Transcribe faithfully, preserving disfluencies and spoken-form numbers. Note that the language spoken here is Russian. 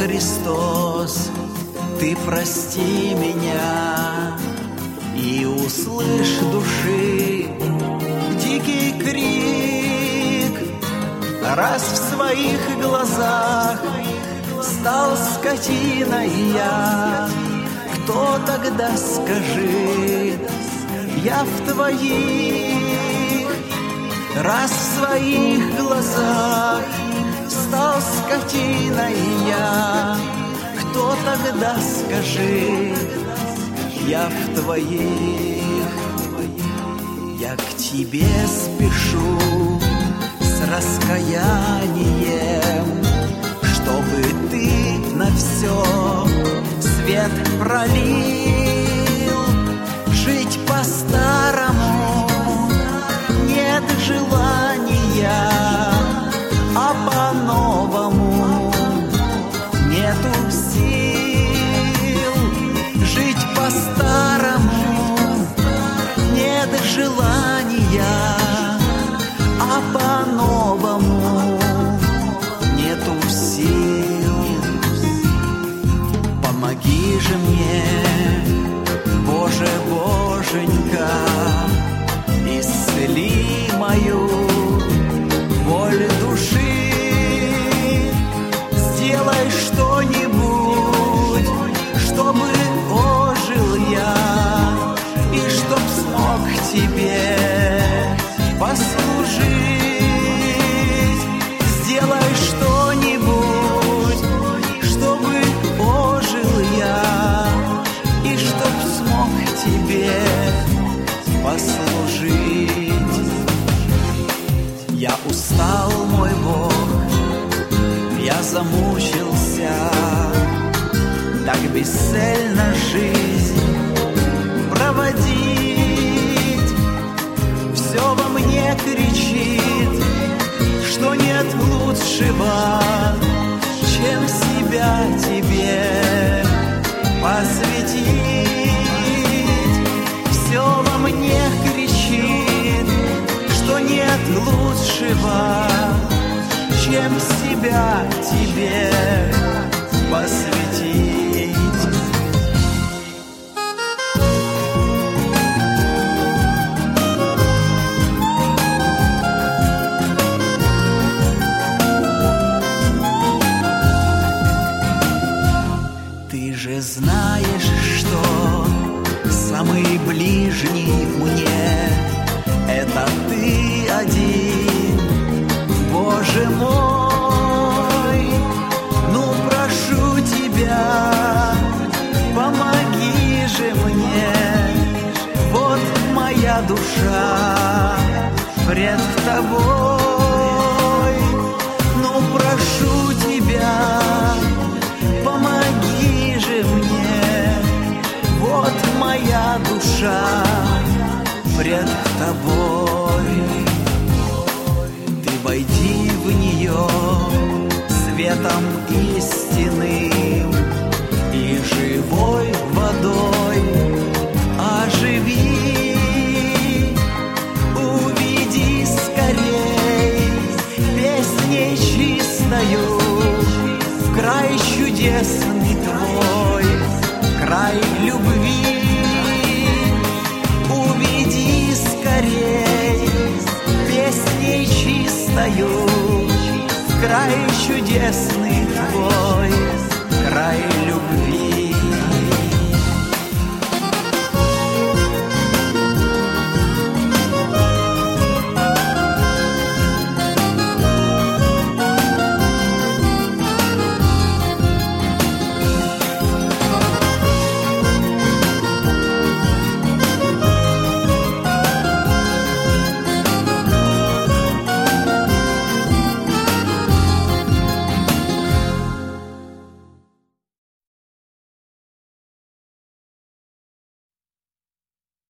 Христос, Ты прости меня и услышь души дикий крик. Раз в своих глазах стал скотиной я, кто тогда, скажи, я в твоих? Раз в своих глазах стал скотиной я, кто тогда, скажи, я в твоих? Я к тебе спешу с раскаянием, чтобы ты на все свет пролил. Жить по-старому нет желания, а по-новому нету сил. Жить по-старому нет желания, а по-новому нету сил. Помоги же мне, Боже, Боженька, исцели мою боль души. Сделай что-нибудь, чтобы ожил я и чтоб смог тебе послужить. Сделай что-нибудь, чтобы ожил я и чтоб смог тебе послужить. Я устал, мой Бог, я замучился, так бесцельно жизнь проводить. Все во мне кричит, что нет лучшего, чем себя тебе посвятить. Все во мне кричит, что нет лучшего, чем себя тебе посвятить. Ты же знаешь, что самый ближний мне — это ты один, Боже мой. Ну, прошу тебя, помоги же мне, вот моя душа пред тобой. Ну, прошу тебя, помоги же мне, вот моя душа пред тобой. Ты войди в нее светом истинным и живой водой оживи. Уведи скорей песней чистою в край чудесный твой, край любви. Уведи скорей песней чистою в край чудесный твой, край любви.